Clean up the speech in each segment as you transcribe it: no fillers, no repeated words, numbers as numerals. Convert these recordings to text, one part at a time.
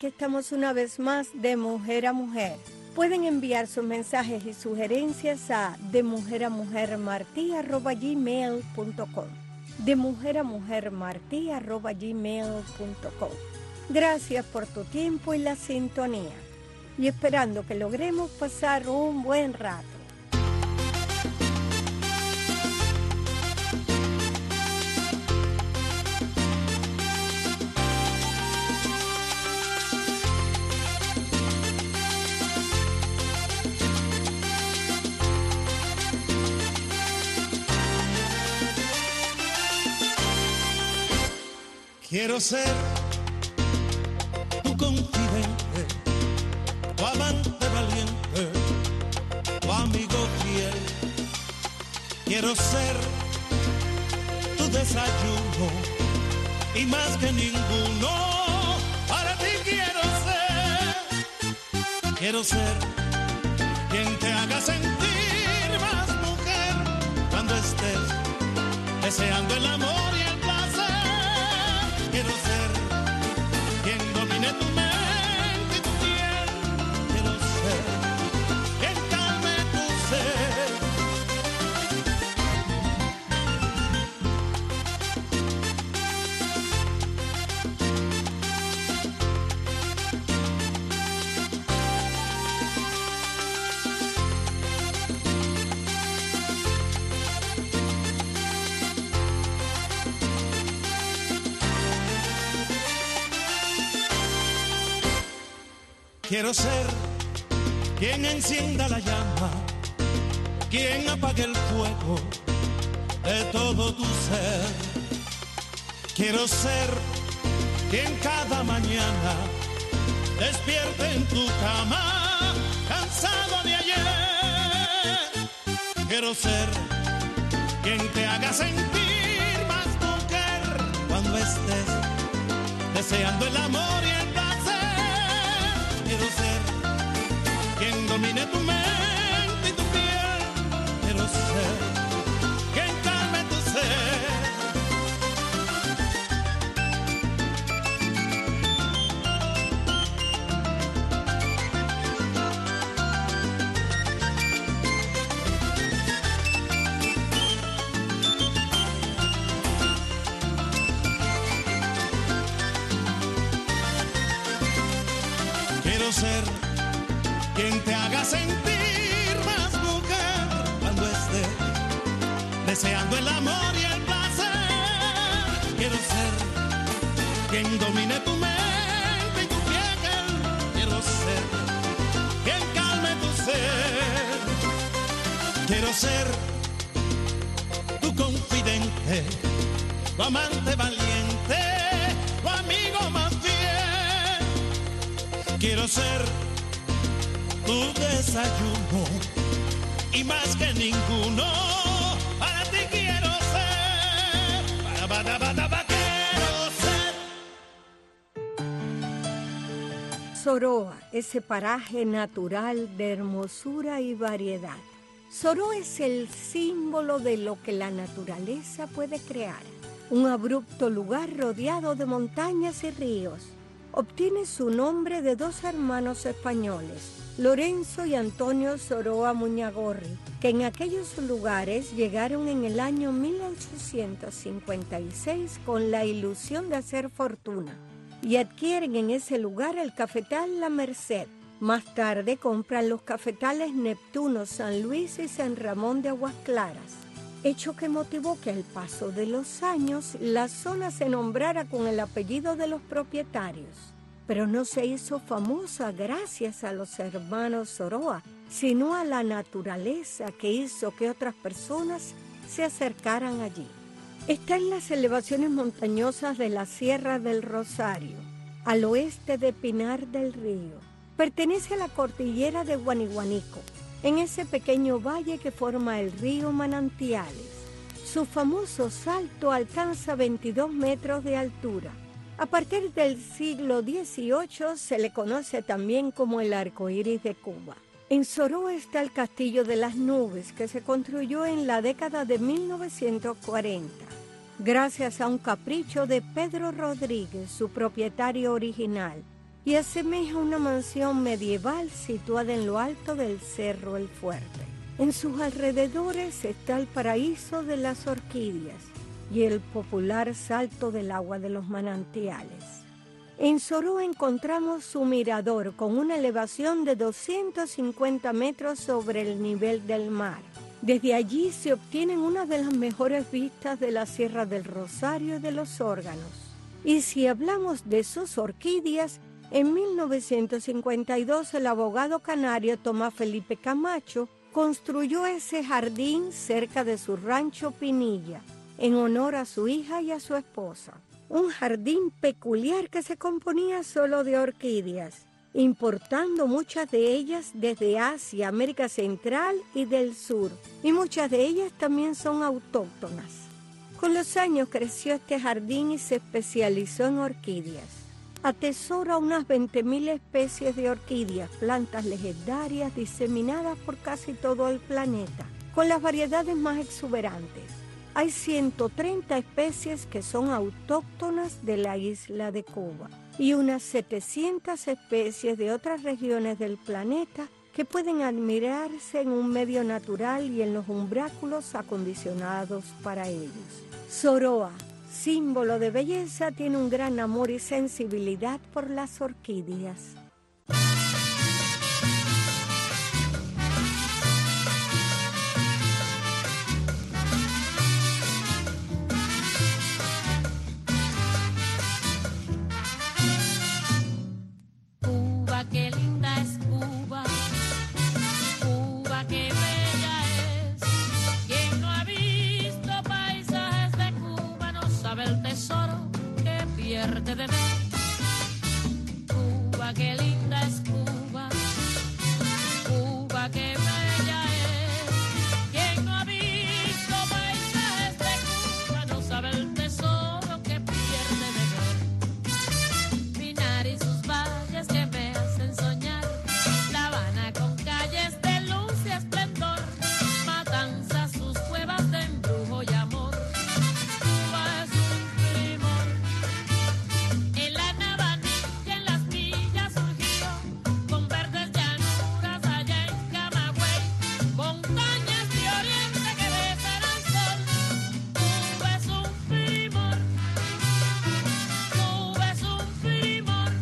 Aquí estamos una vez más de Mujer a Mujer. Pueden enviar sus mensajes y sugerencias a demujeramujeramarti@gmail.com demujeramujeramarti@gmail.com. Gracias por tu tiempo y la sintonía. Y esperando que logremos pasar un buen rato. Quiero ser tu confidente, tu amante valiente, tu amigo fiel. Quiero ser tu desayuno y más que ninguno, para ti quiero ser quien te haga sentir más mujer cuando estés deseando el amor y el placer. Quiero ser quien domine tu mente y tu piel. Quiero ser quien calme tu ser. Quiero ser quien encienda la llama, quien apague el fuego de todo tu ser. Quiero ser quien cada mañana despierte en tu cama, cansado de ayer. Quiero ser quien te haga sentir más mujer cuando estés deseando el amor y el placer. Quiero ser quien domine tu mente y tu piel. Quiero ser quien calme tu ser. Quiero ser quien te haga sentir más mujer cuando estés deseando el amor y el placer. Quiero ser quien domine tu mente y tu piel. Quiero ser quien calme tu ser. Quiero ser tu confidente, tu amante valiente, tu amigo más fiel. Quiero ser tu desayuno y más que ninguno, para ti quiero ser. Quiero ser. Soroa, ese paraje natural de hermosura y variedad. Soroa es el símbolo de lo que la naturaleza puede crear. Un abrupto lugar rodeado de montañas y ríos. Obtiene su nombre de dos hermanos españoles, Lorenzo y Antonio Soroa Muñagorri, que en aquellos lugares llegaron en el año 1856 con la ilusión de hacer fortuna y adquieren en ese lugar el cafetal La Merced. Más tarde compran los cafetales Neptuno, San Luis y San Ramón de Aguas Claras, hecho que motivó que al paso de los años la zona se nombrara con el apellido de los propietarios. Pero no se hizo famosa gracias a los hermanos Soroa, sino a la naturaleza que hizo que otras personas se acercaran allí. Está en las elevaciones montañosas de la Sierra del Rosario, al oeste de Pinar del Río. Pertenece a la cordillera de Guaniguanico, en ese pequeño valle que forma el río Manantiales. Su famoso salto alcanza 22 metros de altura. A partir del siglo XVIII se le conoce también como el arco iris de Cuba. En Soroa está el Castillo de las Nubes, que se construyó en la década de 1940, gracias a un capricho de Pedro Rodríguez, su propietario original. y asemeja una mansión medieval situada en lo alto del Cerro El Fuerte. En sus alrededores está el paraíso de las orquídeas y el popular Salto del Agua de los Manantiales. En Soroa encontramos su mirador con una elevación de 250 metros sobre el nivel del mar. Desde allí se obtienen una de las mejores vistas de la Sierra del Rosario y de los Órganos. Y si hablamos de sus orquídeas, en 1952 el abogado canario Tomás Felipe Camacho construyó ese jardín cerca de su rancho Pinilla, en honor a su hija y a su esposa. Un jardín peculiar que se componía solo de orquídeas, importando muchas de ellas desde Asia, América Central y del Sur, y muchas de ellas también son autóctonas. Con los años creció este jardín y se especializó en orquídeas. Atesora unas 20.000 especies de orquídeas, plantas legendarias diseminadas por casi todo el planeta, con las variedades más exuberantes. Hay 130 especies que son autóctonas de la isla de Cuba y unas 700 especies de otras regiones del planeta que pueden admirarse en un medio natural y en los umbráculos acondicionados para ellos. Soroa, símbolo de belleza, tiene un gran amor y sensibilidad por las orquídeas. Cuba, qué linda es Cuba. Cuba, qué bella es. Quien no ha visto paisajes de Cuba no sabe el tesoro que pierde de ver. Cuba, qué linda es Cuba. Cuba, qué bella es. Quien no ha visto paisajes de Cuba no sabe el tesoro que pierde de ver. Pinar y sus valles que me hacen soñar. La Habana con calles de luz y esplendor. Matanzas, sus cuevas de embrujo y amor. Cuba es un primor. En la Navanilla, en las millas surgió, con verdes llanuras allá en Camagüey, montañas de oriente que besan al sol. Cuba es un primor. Cuba es un primor.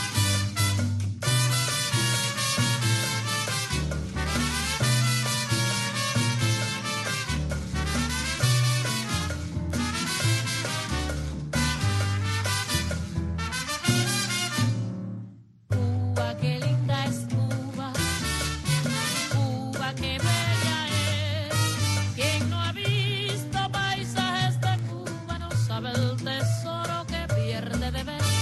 Cuba, qué linda es Cuba. Cuba, qué bella es. Quien no ha visto paisajes de Cuba no sabe el tesoro que pierde de ver.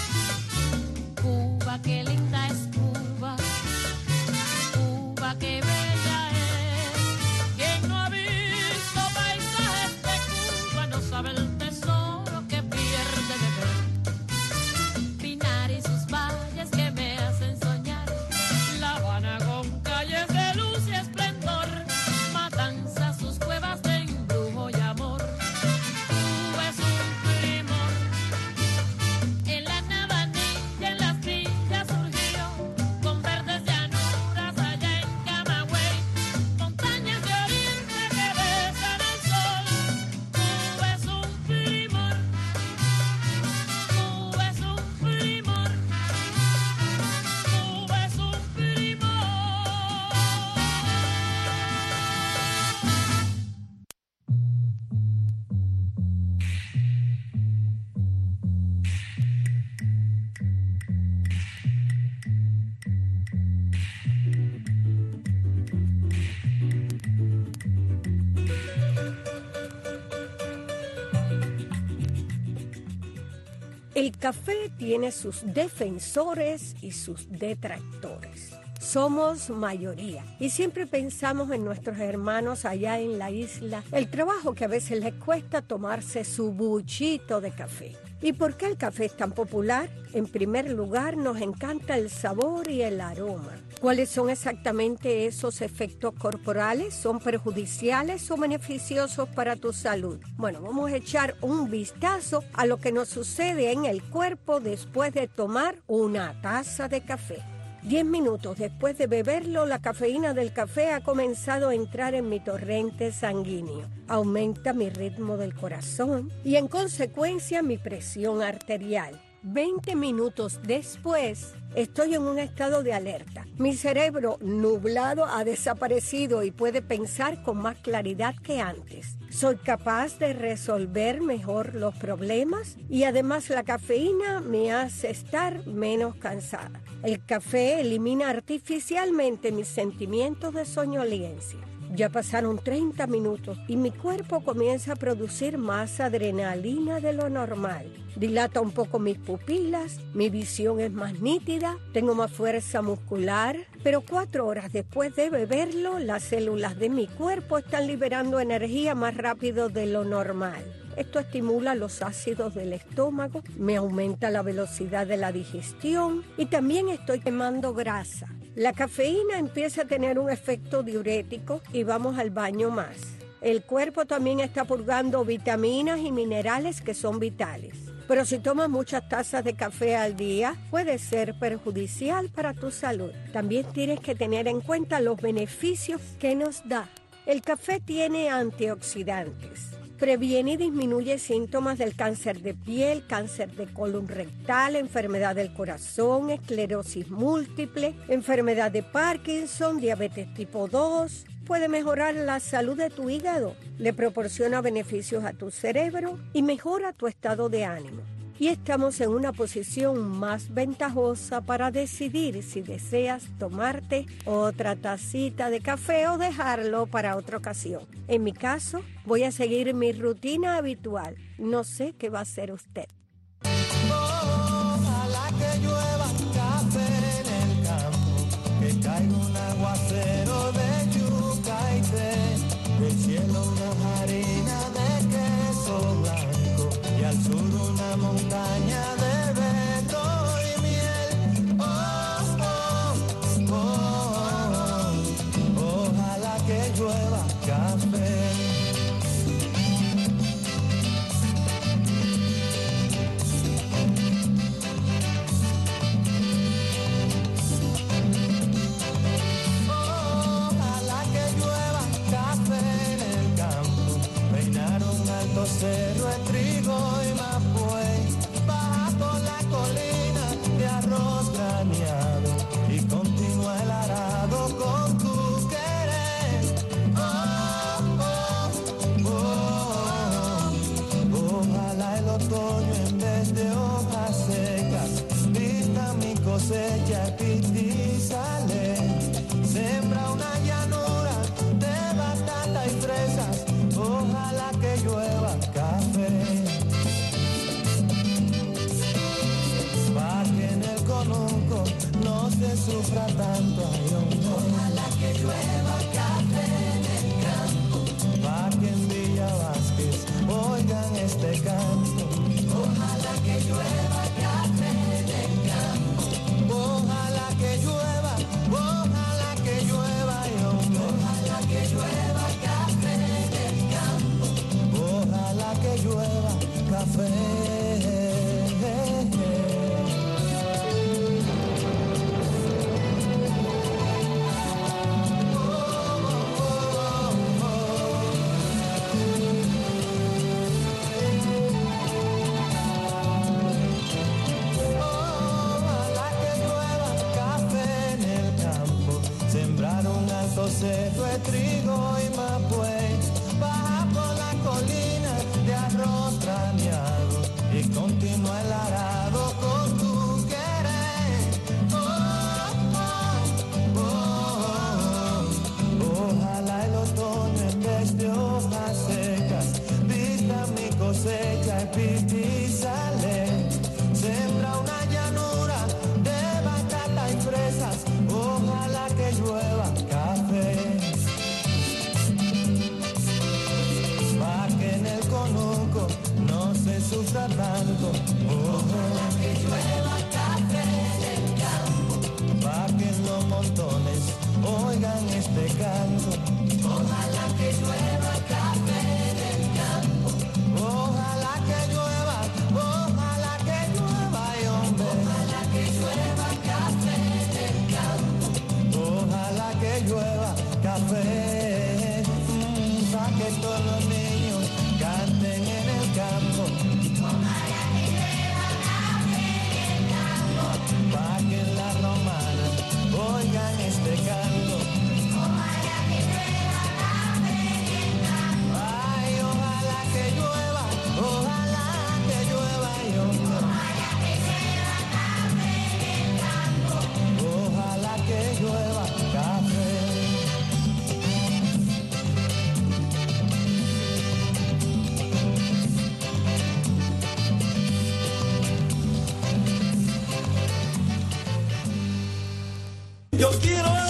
Cuba, qué linda es Cuba. Cuba, qué bella es. Quien no ha visto paisajes de Cuba no sabe el tesoro que pierde de ver. Pinar y sus valles que me hacen soñar. La Habana con calles de luz y esplendor. Matanzas, sus cuevas de embrujo y amor. Cuba es un primor. En la Navanilla, en las villas surgió, con verdes llanuras allá en Camagüey, montañas de oriente que besan al sol. Cuba es un primor. Cuba es un primor. Cuba es un primor. El café tiene sus defensores y sus detractores. Somos mayoría y siempre pensamos en nuestros hermanos allá en la isla, el trabajo que a veces les cuesta tomarse su buchito de café. ¿Y por qué el café es tan popular? En primer lugar, nos encanta el sabor y el aroma. ¿Cuáles son exactamente esos efectos corporales? ¿Son perjudiciales o beneficiosos para tu salud? Bueno, vamos a echar un vistazo a lo que nos sucede en el cuerpo después de tomar una taza de café. 10 minutos después de beberlo, la cafeína del café ha comenzado a entrar en mi torrente sanguíneo. Aumenta mi ritmo del corazón y en consecuencia mi presión arterial. 20 minutos después, estoy en un estado de alerta. Mi cerebro nublado ha desaparecido y puede pensar con más claridad que antes. Soy capaz de resolver mejor los problemas y además la cafeína me hace estar menos cansada. El café elimina artificialmente mis sentimientos de soñolencia. Ya pasaron 30 minutos y mi cuerpo comienza a producir más adrenalina de lo normal. Dilata un poco mis pupilas, mi visión es más nítida, tengo más fuerza muscular, pero 4 horas después de beberlo, las células de mi cuerpo están liberando energía más rápido de lo normal. Esto estimula los ácidos del estómago, me aumenta la velocidad de la digestión y también estoy quemando grasa. La cafeína empieza a tener un efecto diurético y vamos al baño más. El cuerpo también está purgando vitaminas y minerales que son vitales. Pero si tomas muchas tazas de café al día, puede ser perjudicial para tu salud. También tienes que tener en cuenta los beneficios que nos da. El café tiene antioxidantes. Previene y disminuye síntomas del cáncer de piel, cáncer de colon rectal, enfermedad del corazón, esclerosis múltiple, enfermedad de Parkinson, diabetes tipo 2. Puede mejorar la salud de tu hígado, le proporciona beneficios a tu cerebro y mejora tu estado de ánimo. Y estamos en una posición más ventajosa para decidir si deseas tomarte otra tacita de café o dejarlo para otra ocasión. En mi caso, voy a seguir mi rutina habitual. No sé qué va a hacer usted. Ojalá que llueva café en el campo, que caiga un aguacero de yuca y té, del cielo una harina de queso blanco y al sur una montaña de vento y miel. Ojalá que llueva café. Cerro de trigo y mapuey, baja por la colina de arroz graneado y continúa el arado con tu querer. Ojalá el otoño en vez de hojas secas vista mi cosecha y sale. Sembra una llanura de batata y fresas. Ojalá que llueva café, pa' que en el conuco no se sufra tanto. Ojalá que llueva café en el campo, pa' que en Villa Vázquez oigan este canto. Ojalá que llueva café en el campo, ojalá que llueva, ojalá que llueva, ojalá que llueva café en el campo. Ojalá que llueva café. Ojalá que llueva café en el campo. Sembrar un alto cerro de trigo y mapuey. Baja por la colina de arroz graneado y continúa el arado con tu querer. Ojalá el otoño en vez de hojas secas vista mi cosecha y pipizale. Sembra una llanura de batata y fresas. Ojalá que llueva café, que en el conuco no se sufra tanto. Ojalá que llueva este canto. Ojalá que llueva café del campo. Ojalá que llueva, y hombre. Ojalá que llueva café del campo. Ojalá que llueva café. Pa' que todos los niños canten en el campo. Ojalá que llueva café del campo. Pa' que en la romana oigan este canto. Ojalá que llueva café del campo. Ay, ojalá que llueva, y hombre. Ojalá que llueva café del campo. Ojalá que llueva café. Yo quiero agua.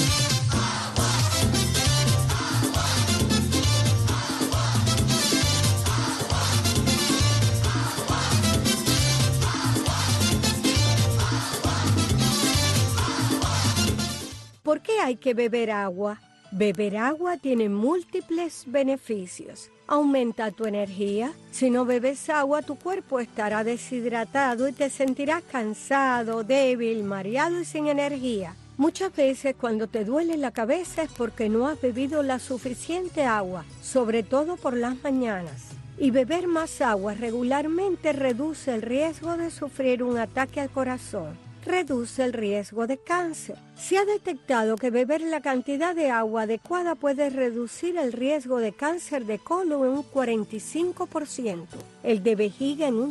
¿Por qué hay que beber agua? Beber agua tiene múltiples beneficios. Aumenta tu energía. Si no bebes agua, tu cuerpo estará deshidratado y te sentirás cansado, débil, mareado y sin energía. Muchas veces cuando te duele la cabeza es porque no has bebido la suficiente agua, sobre todo por las mañanas. Y beber más agua regularmente reduce el riesgo de sufrir un ataque al corazón. Reduce el riesgo de cáncer. Se ha detectado que beber la cantidad de agua adecuada puede reducir el riesgo de cáncer de colon en un 45%, el de vejiga en un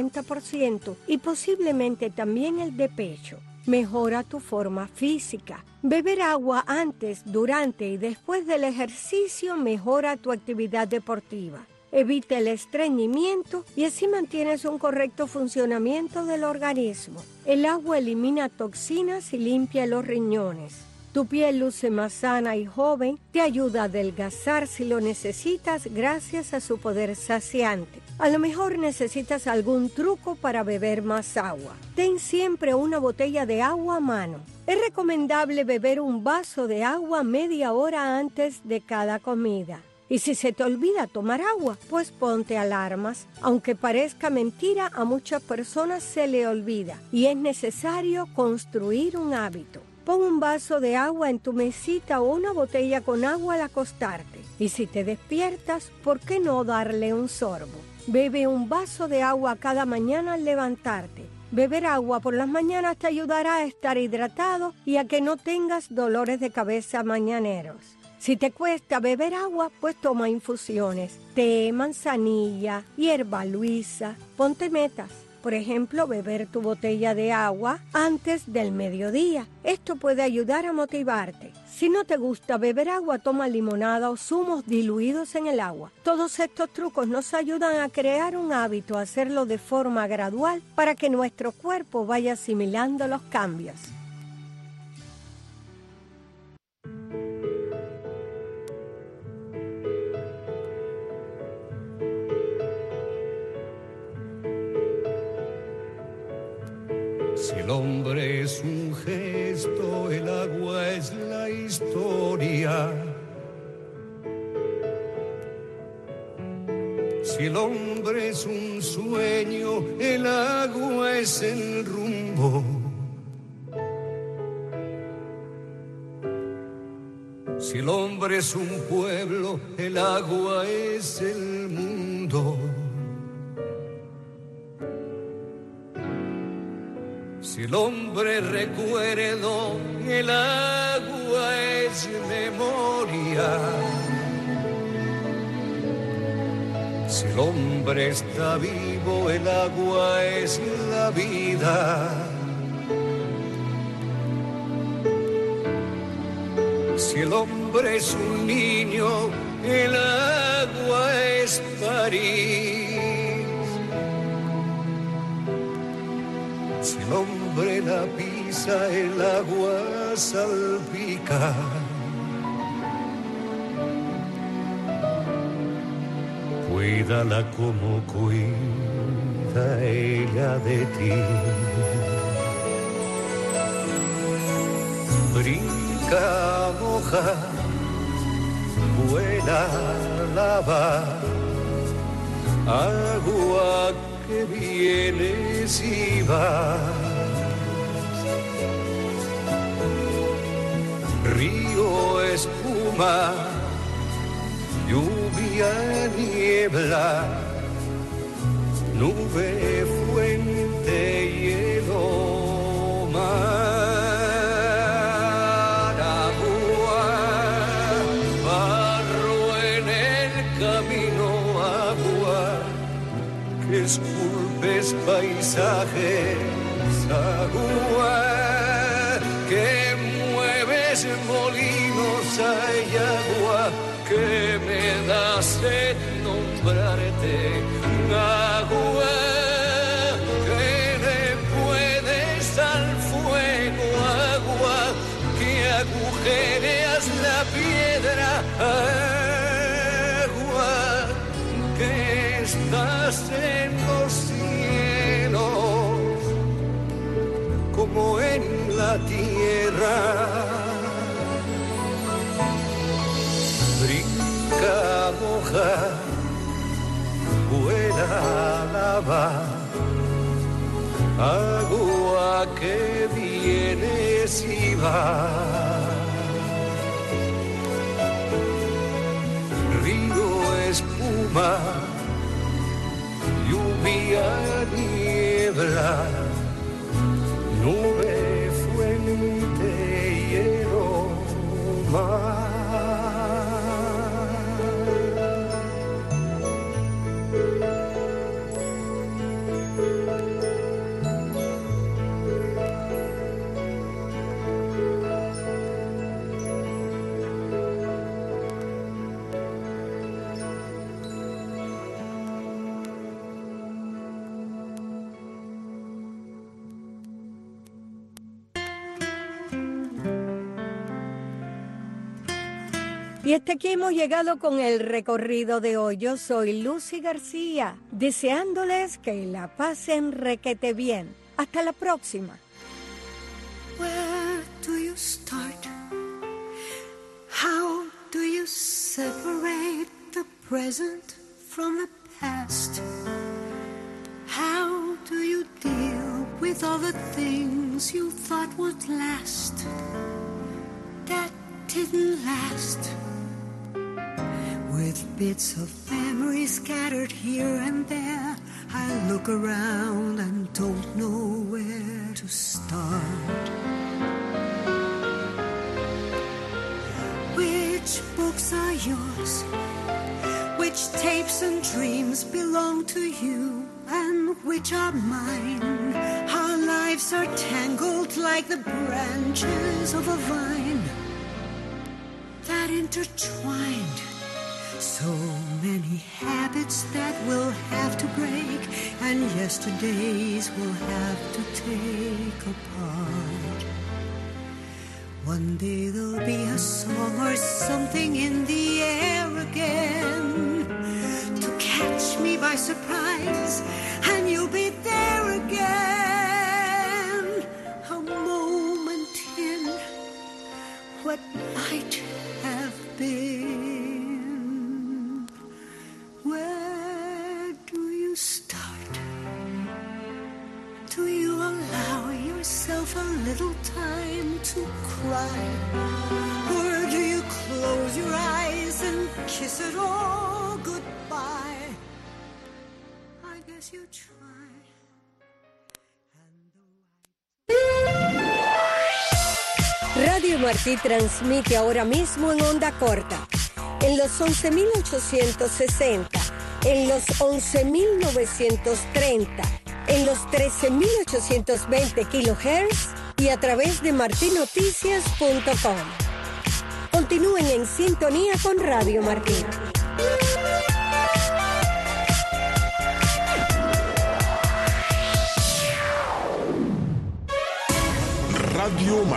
50% y posiblemente también el de pecho. Mejora tu forma física. Beber agua antes, durante y después del ejercicio mejora tu actividad deportiva. Evita el estreñimiento y así mantienes un correcto funcionamiento del organismo. El agua elimina toxinas y limpia los riñones. Tu piel luce más sana y joven, te ayuda a adelgazar si lo necesitas gracias a su poder saciante. A lo mejor necesitas algún truco para beber más agua. Ten siempre una botella de agua a mano. Es recomendable beber un vaso de agua media hora antes de cada comida. Y si se te olvida tomar agua, pues ponte alarmas. Aunque parezca mentira, a muchas personas se le olvida y es necesario construir un hábito. Pon un vaso de agua en tu mesita o una botella con agua al acostarte. Y si te despiertas, ¿por qué no darle un sorbo? Bebe un vaso de agua cada mañana al levantarte. Beber agua por las mañanas te ayudará a estar hidratado y a que no tengas dolores de cabeza mañaneros. Si te cuesta beber agua, pues toma infusiones, té, manzanilla, hierba luisa. Ponte metas. Por ejemplo, beber tu botella de agua antes del mediodía. Esto puede ayudar a motivarte. Si no te gusta beber agua, toma limonada o zumos diluidos en el agua. Todos estos trucos nos ayudan a crear un hábito, a hacerlo de forma gradual para que nuestro cuerpo vaya asimilando los cambios. Si el hombre es un gesto, el agua es la historia. Si el hombre es un sueño, el agua es el rumbo. Si el hombre es un pueblo, el agua es el mundo. Si el hombre recuerdo, el agua es memoria. Si el hombre está vivo, el agua es la vida. Si el hombre es un niño, el agua es París. Si el hombre la pisa, el agua salpica. Cuídala como cuida ella de ti. Brinca brinca, moja, vuela, lava, agua que vienes y vas. Río, espuma, lluvia, niebla, nube, fuente, hielo, mar, agua, barro en el camino, agua, que esculpes paisajes, agua, que mueves molinos, hay agua, que me das en nombrarte, agua, que le puedes al fuego, agua, que agujereas la piedra, agua, que estás en los cielos, como en la tierra. Brinca, moja, vuela, lava, agua que vienes y vas. Río, espuma, lluvia, niebla, nube, fuente, hielo, mar. Y hasta aquí hemos llegado con el recorrido de hoy. Yo soy Lucy García, deseándoles que la pasen requete bien. Hasta la próxima. Where do you start? How do you separate the present from the past? How do you deal with all the things you thought would last that didn't last? With bits of memory scattered here and there, I look around and don't know where to start. Which books are yours? Which tapes and dreams belong to you? And which are mine? Our lives are tangled like the branches of a vine that intertwined. So many habits that we'll have to break, and yesterdays we'll have to take apart. One day there'll be a song or something in the air again to catch me by surprise, and you'll be there again. A moment in what might have been. Where do you start? Do you allow yourself a little time to cry? Or do you close your eyes and kiss it all goodbye? I guess you try. Radio Martí transmite ahora mismo en onda corta, en los 11.860, en los 11.930, en los 13.820 kHz y a través de martinoticias.com. Continúen en sintonía con Radio Martí.